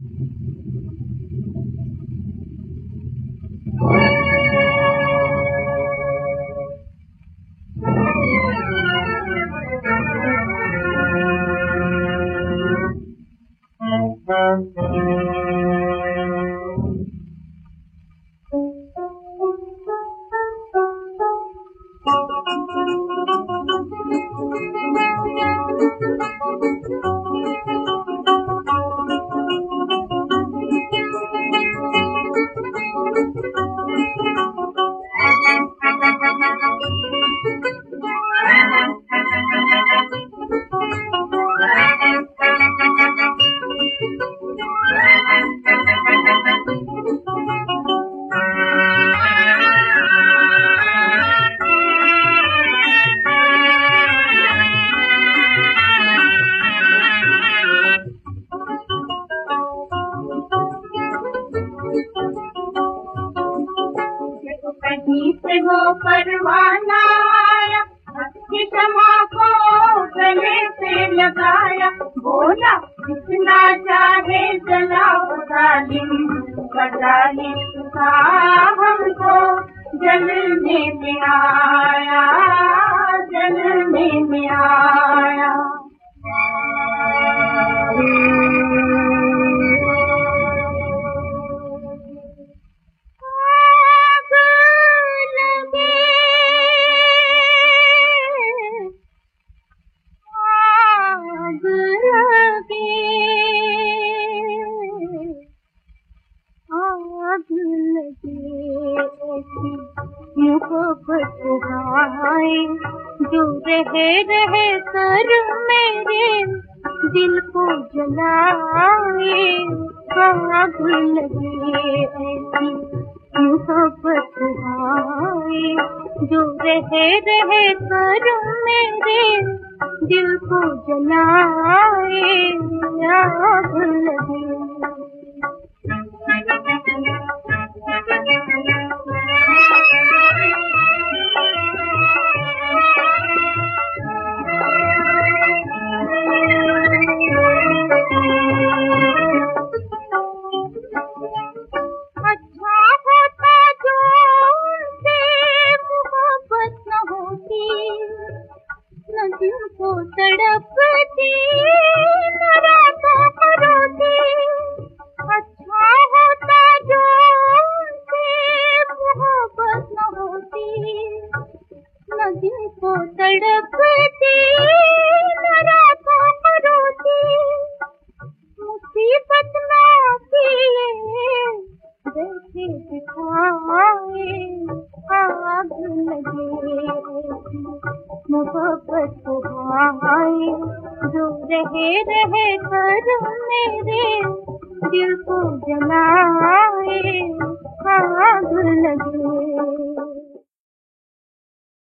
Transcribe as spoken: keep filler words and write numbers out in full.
कहीं से वो परवाना आया, अच्छी क्षमा को गले से लगाया, बोला जितना चाहे जलाओ जालिम, जालिम था हमको जलने में आया, जलने में आया। मोहब्बत हाय जो रहे रहे कर मेरे दिल को जलाए, आग लगे ऐसी मोहब्बत हाय जो रहे रहे कर मेरे दिल को जलाए, आग लगे। दिल को तड़पती न रातों को रोती, अच्छा होता जो उनसे मोहब्बत न होती, न दिल को तड़पती न रातों को रोती, मुसीबत न किए बैठे दिखाए, आग लगे मोहब्बत हाय जो रहे रहे कर मेरे दिल को जला।